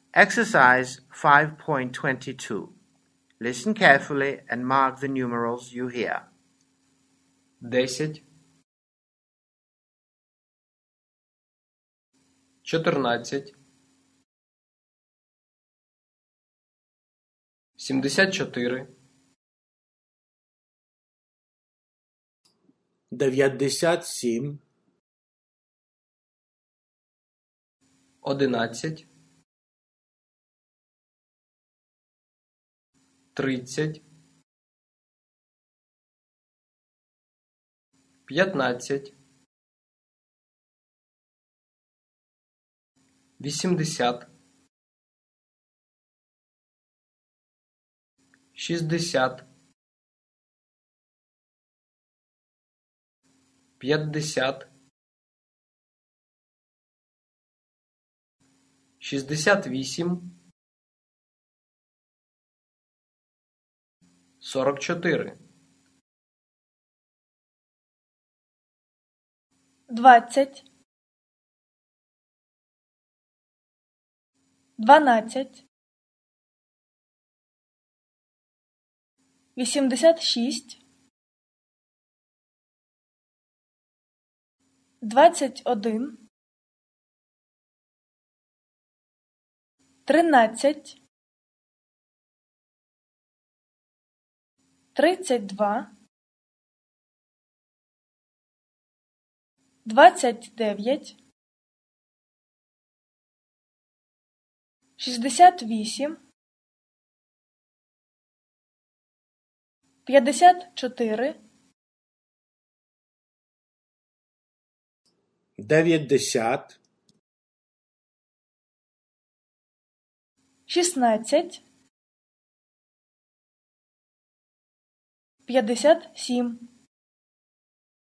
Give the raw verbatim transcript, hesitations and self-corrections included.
Exercise five point twenty-two. Listen carefully and mark the numerals you hear. Десять, чотирнадцять, сімдесят чотири, дев'ятдесят сім, одинадцять, тридцять, п'ятнадцять, вісімдесят, шістдесят, п'ятдесят, шістдесят вісім, сорок чотири, двадцять, дванадцять, вісімдесят шість, двадцять один, тринадцять, тридцять два, двадцять дев'ять, шістдесят вісім, п'ятдесят чотири, дев'ятдесят, шістнадцять, п'ятдесят сім.